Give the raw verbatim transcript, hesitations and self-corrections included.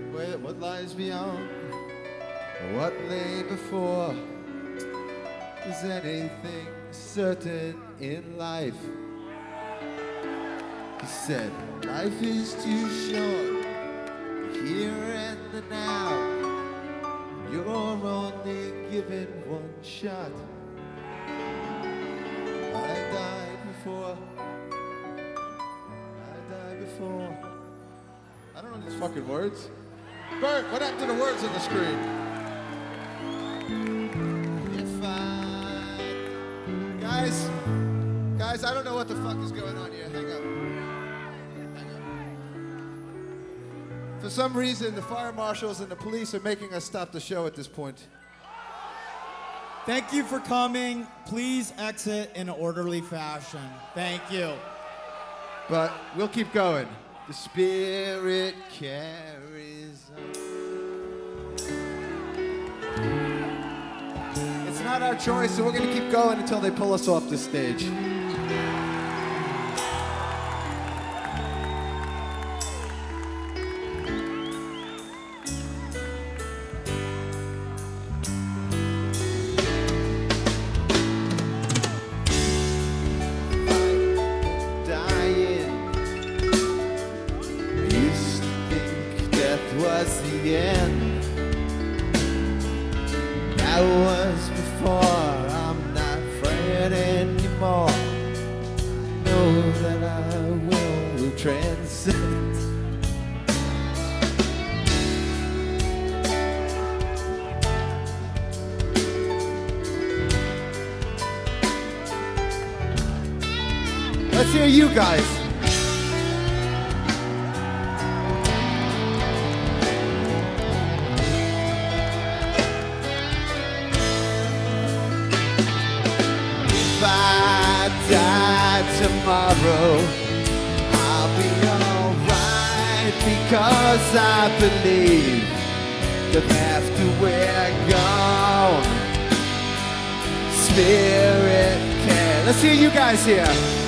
What, what lies beyond? What lay before? Is anything certain in life? He said, life is too short, here and the now. You're only given one shot. I died before. I died before. I don't know these fucking words. Bert, what happened to the words on the screen? If I... Guys, guys, I don't know what the fuck is going on here. Hang up. Hang up. For some reason, the fire marshals and the police are making us stop the show at this point. Thank you for coming. Please exit in an orderly fashion. Thank you. But we'll keep going. The spirit carries on. It's not our choice, so we're gonna keep going until they pull us off the stage. Was the end. That was before. I'm not afraid anymore. I know that I will, will transcend. Let's hear you guys. If I die tomorrow, I'll be alright, because I believe that after we're gone, spirit can. Let's hear you guys here.